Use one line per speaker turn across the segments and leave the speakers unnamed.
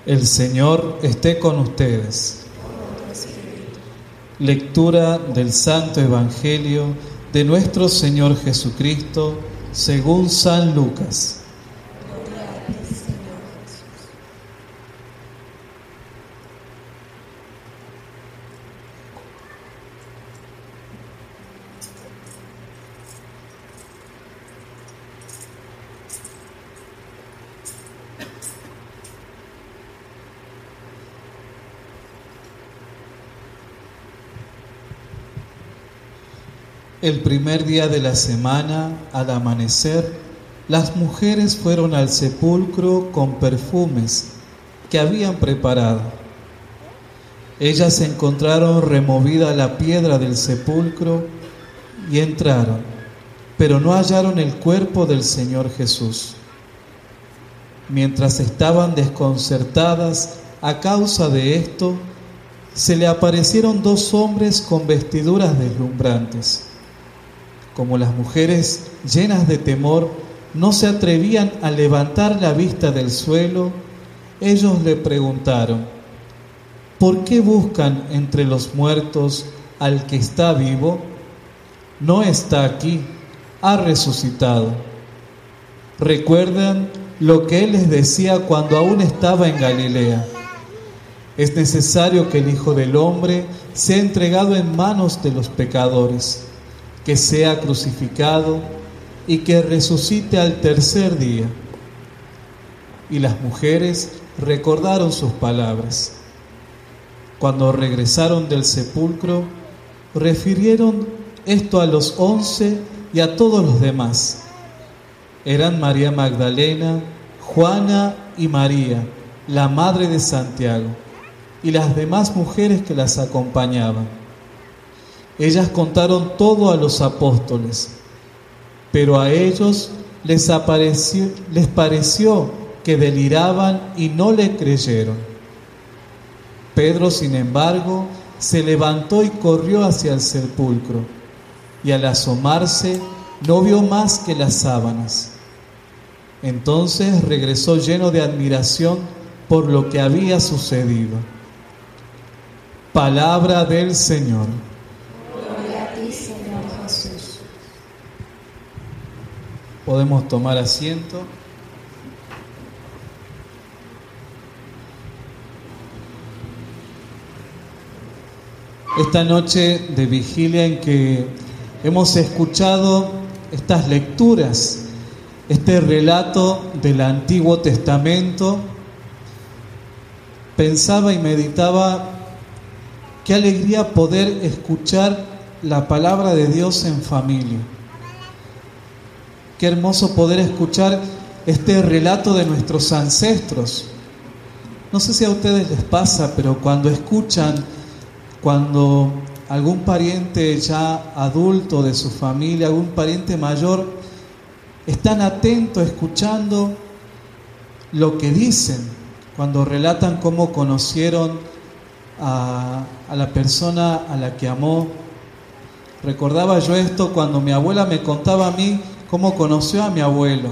El Señor esté con ustedes. Lectura del Santo Evangelio de nuestro Señor Jesucristo según San Lucas. El primer día de la semana, al amanecer, las mujeres fueron al sepulcro con perfumes que habían preparado. Ellas encontraron removida la piedra del sepulcro y entraron, pero no hallaron el cuerpo del Señor Jesús. Mientras estaban desconcertadas a causa de esto, se le aparecieron dos hombres con vestiduras deslumbrantes. Como las mujeres, llenas de temor, no se atrevían a levantar la vista del suelo, ellos le preguntaron: ¿por qué buscan entre los muertos al que está vivo? No está aquí, ha resucitado. ¿Recuerdan lo que Él les decía cuando aún estaba en Galilea? Es necesario que el Hijo del Hombre sea entregado en manos de los pecadores, que sea crucificado y que resucite al tercer día. Y las mujeres recordaron sus palabras. Cuando regresaron del sepulcro, refirieron esto a los 11 y a todos los demás. Eran María Magdalena, Juana y María, la madre de Santiago, y las demás mujeres que las acompañaban. Ellas contaron todo a los apóstoles, pero a ellos les pareció que deliraban y no le creyeron. Pedro, sin embargo, se levantó y corrió hacia el sepulcro, y al asomarse no vio más que las sábanas. Entonces regresó lleno de admiración por lo que había sucedido. Palabra del Señor. Podemos tomar asiento. Esta noche de vigilia en que hemos escuchado estas lecturas, este relato del Antiguo Testamento, pensaba y meditaba qué alegría poder escuchar la palabra de Dios en familia. Qué hermoso poder escuchar este relato de nuestros ancestros. No sé si a ustedes les pasa, pero cuando escuchan, cuando algún pariente ya adulto de su familia, algún pariente mayor, están atentos escuchando lo que dicen, cuando relatan cómo conocieron a la persona a la que amó. Recordaba yo esto cuando mi abuela me contaba a mí cómo conoció a mi abuelo,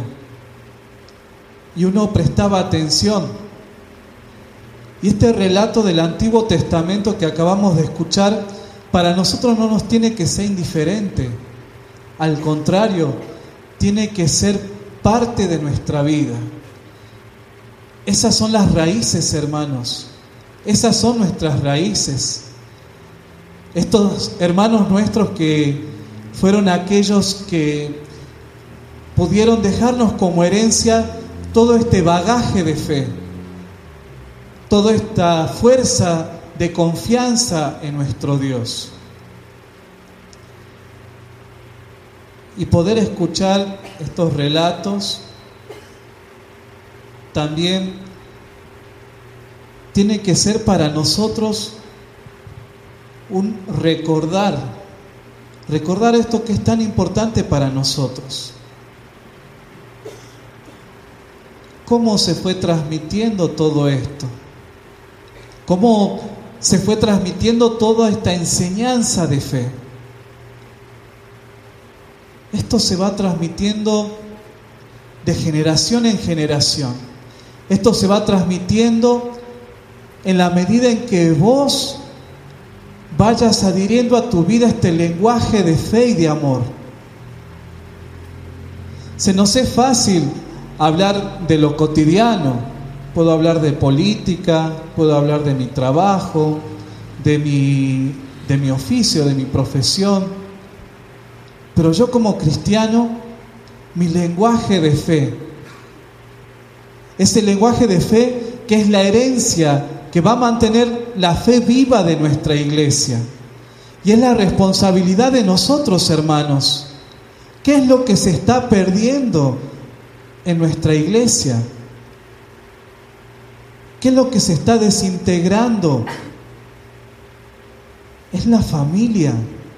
y uno prestaba atención. Y este relato del Antiguo Testamento que acabamos de escuchar, para nosotros no nos tiene que ser indiferente, al contrario, tiene que ser parte de nuestra vida. Esas son las raíces, hermanos, esas son nuestras raíces. Estos hermanos nuestros que fueron aquellos que pudieron dejarnos como herencia todo este bagaje de fe, toda esta fuerza de confianza en nuestro Dios. Y poder escuchar estos relatos también tiene que ser para nosotros un recordar esto que es tan importante para nosotros. ¿Cómo se fue transmitiendo todo esto? ¿Cómo se fue transmitiendo toda esta enseñanza de fe? Esto se va transmitiendo de generación en generación. Esto se va transmitiendo en la medida en que vos vayas adhiriendo a tu vida este lenguaje de fe y de amor. Se nos es fácil hablar de lo cotidiano. Puedo hablar de política, puedo hablar de mi trabajo, de mi oficio, de mi profesión. Pero yo como cristiano, mi lenguaje de fe, ese lenguaje de fe que es la herencia que va a mantener la fe viva de nuestra iglesia. Y es la responsabilidad de nosotros, hermanos. ¿Qué es lo que se está perdiendo en nuestra iglesia? ¿Qué es lo que se está desintegrando? Es la familia.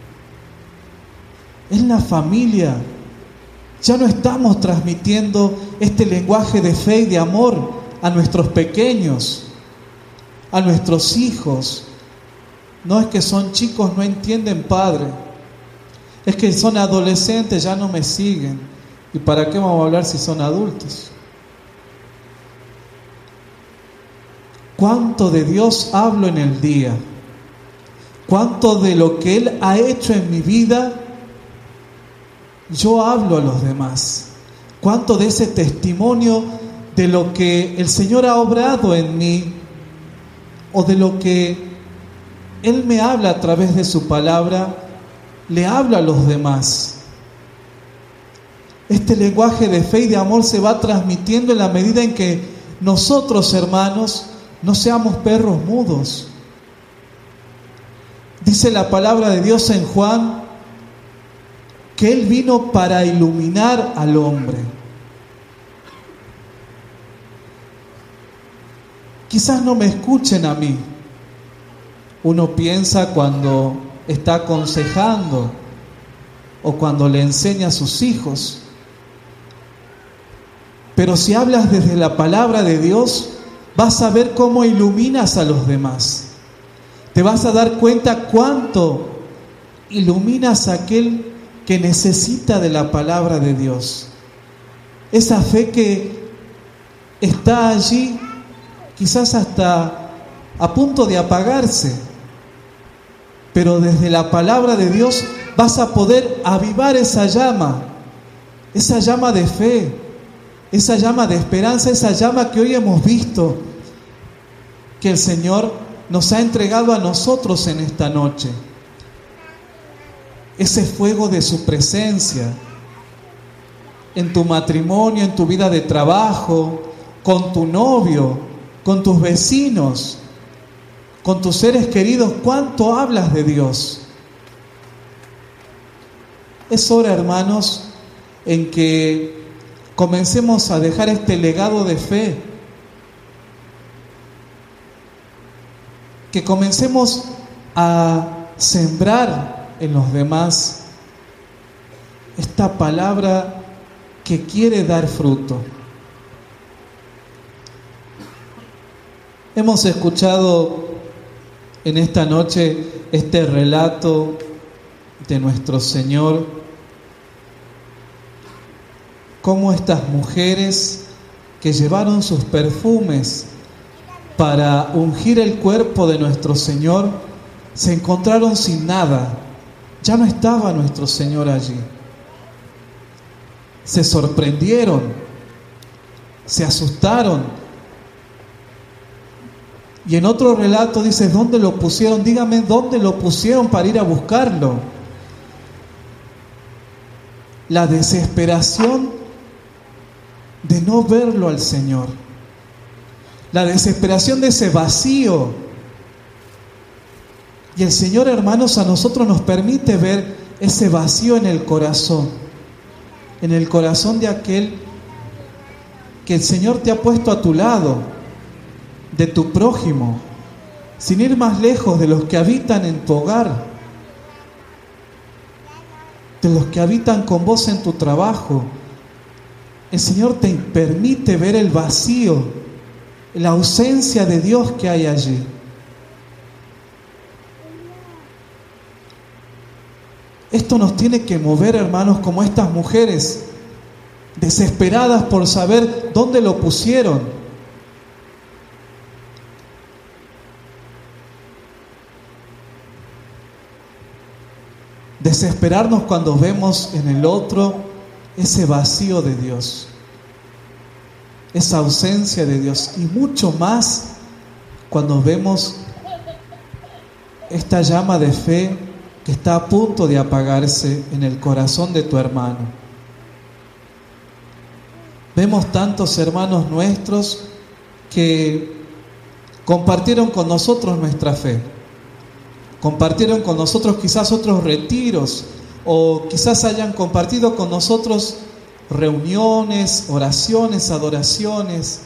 Es la familia. Ya no estamos transmitiendo este lenguaje de fe y de amor a nuestros pequeños, a nuestros hijos. No es que son chicos, no entienden, padre. Es que son adolescentes, ya no me siguen. ¿Y para qué vamos a hablar si son adultos? ¿Cuánto de Dios hablo en el día? ¿Cuánto de lo que Él ha hecho en mi vida yo hablo a los demás? ¿Cuánto de ese testimonio de lo que el Señor ha obrado en mí o de lo que Él me habla a través de su palabra, le hablo a los demás? Este lenguaje de fe y de amor se va transmitiendo en la medida en que nosotros, hermanos, no seamos perros mudos. Dice la palabra de Dios en Juan que Él vino para iluminar al hombre. Quizás no me escuchen a mí. Uno piensa cuando está aconsejando o cuando le enseña a sus hijos. Pero si hablas desde la palabra de Dios, vas a ver cómo iluminas a los demás. Te vas a dar cuenta cuánto iluminas a aquel que necesita de la palabra de Dios. Esa fe que está allí, quizás hasta a punto de apagarse, pero desde la palabra de Dios vas a poder avivar esa llama de fe, esa llama de esperanza, esa llama que hoy hemos visto que el Señor nos ha entregado a nosotros en esta noche. Ese fuego de su presencia en tu matrimonio, en tu vida de trabajo, con tu novio, con tus vecinos, con tus seres queridos. ¿Cuánto hablas de Dios? Es hora, hermanos, en que comencemos a dejar este legado de fe, que comencemos a sembrar en los demás esta palabra que quiere dar fruto. Hemos escuchado en esta noche este relato de nuestro Señor, cómo estas mujeres que llevaron sus perfumes para ungir el cuerpo de nuestro Señor se encontraron sin nada. Ya no estaba nuestro Señor allí. Se sorprendieron, se asustaron. Y en otro relato dice, ¿dónde lo pusieron? Dígame, ¿dónde lo pusieron para ir a buscarlo? La desesperación de no verlo al Señor. La desesperación de ese vacío. Y el Señor, hermanos, a nosotros nos permite ver ese vacío en el corazón. En el corazón de aquel que el Señor te ha puesto a tu lado, de tu prójimo, sin ir más lejos, de los que habitan en tu hogar, de los que habitan con vos en tu trabajo. El Señor te permite ver el vacío, la ausencia de Dios que hay allí. Esto nos tiene que mover, hermanos, como estas mujeres, desesperadas por saber dónde lo pusieron. desesperarnos cuando vemos en el otro ese vacío de Dios, esa ausencia de Dios, y mucho más cuando vemos esta llama de fe que está a punto de apagarse en el corazón de tu hermano. Vemos tantos hermanos nuestros que compartieron con nosotros nuestra fe, compartieron con nosotros quizás otros retiros, o quizás hayan compartido con nosotros reuniones, oraciones, adoraciones.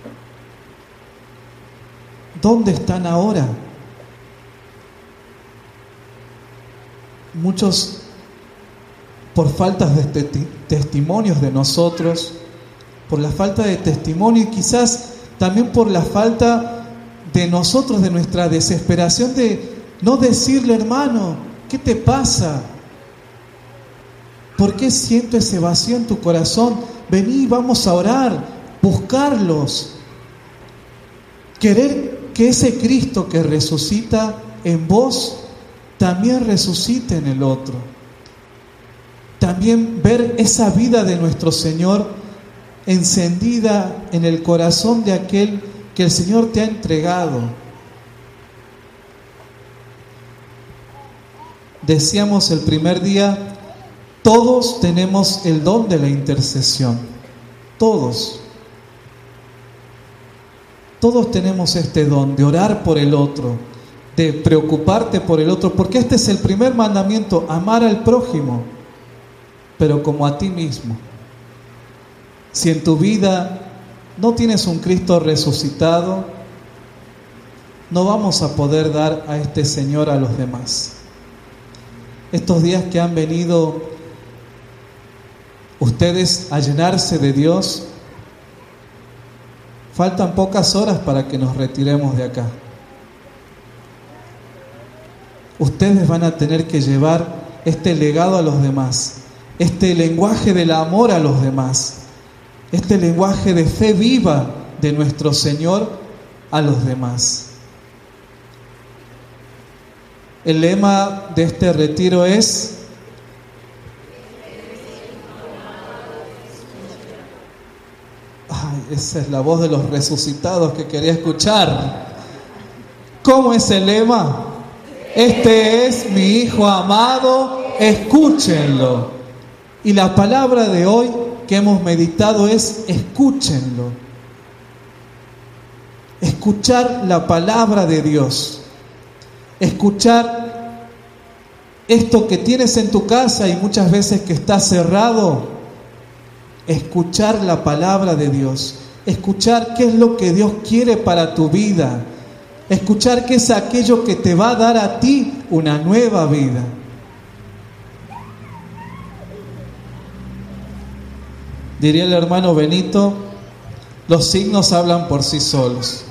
¿Dónde están ahora? Muchos, por faltas de testimonios de nosotros, por la falta de testimonio y quizás también por la falta de nosotros, de nuestra desesperación de no decirle, hermano, ¿qué te pasa? ¿Por qué siento ese vacío en tu corazón? Vení, vamos a orar, buscarlos. Querer que ese Cristo que resucita en vos también resucite en el otro. También ver esa vida de nuestro Señor encendida en el corazón de aquel que el Señor te ha entregado. Decíamos el primer día, todos tenemos el don de la intercesión. Todos tenemos este don de orar por el otro, de preocuparte por el otro, porque este es el primer mandamiento, amar al prójimo, pero como a ti mismo. Si en tu vida no tienes un Cristo resucitado, no vamos a poder dar a este Señor a los demás. Estos días que han venido ustedes a llenarse de Dios, faltan pocas horas para que nos retiremos de acá. Ustedes van a tener que llevar este legado a los demás, este lenguaje del amor a los demás, este lenguaje de fe viva de nuestro Señor a los demás. El lema de este retiro es: ay, esa es la voz de los resucitados que quería escuchar. ¿Cómo es el lema? Este es mi Hijo amado, escúchenlo. Y la palabra de hoy que hemos meditado es: escúchenlo. Escuchar la palabra de Dios. Escuchar esto que tienes en tu casa y muchas veces que está cerrado. Escuchar la palabra de Dios. Escuchar qué es lo que Dios quiere para tu vida. Escuchar qué es aquello que te va a dar a ti una nueva vida. Diría el hermano Benito, los signos hablan por sí solos.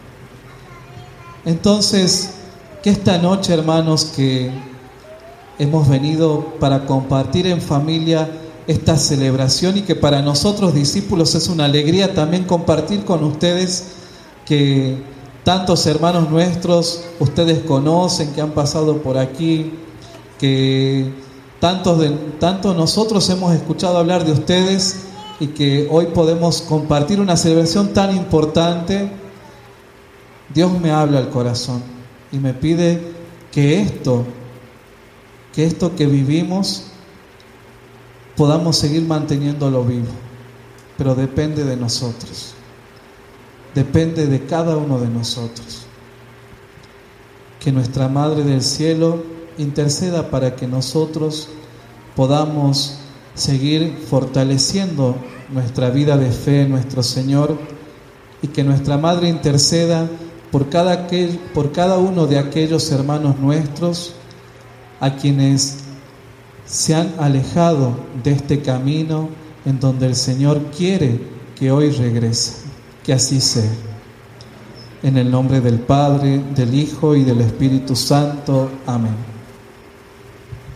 Entonces, que esta noche, hermanos, que hemos venido para compartir en familia esta celebración y que para nosotros discípulos es una alegría también compartir con ustedes que tantos hermanos nuestros ustedes conocen, que han pasado por aquí, que tanto nosotros hemos escuchado hablar de ustedes y que hoy podemos compartir una celebración tan importante. Dios me habla al corazón y me pide que esto que vivimos podamos seguir manteniéndolo vivo, pero depende de nosotros, depende de cada uno de nosotros. Que nuestra Madre del Cielo interceda para que nosotros podamos seguir fortaleciendo nuestra vida de fe en nuestro Señor, y que nuestra Madre interceda por cada uno de aquellos hermanos nuestros a quienes se han alejado de este camino en donde el Señor quiere que hoy regresen. Que así sea. En el nombre del Padre, del Hijo y del Espíritu Santo. Amén.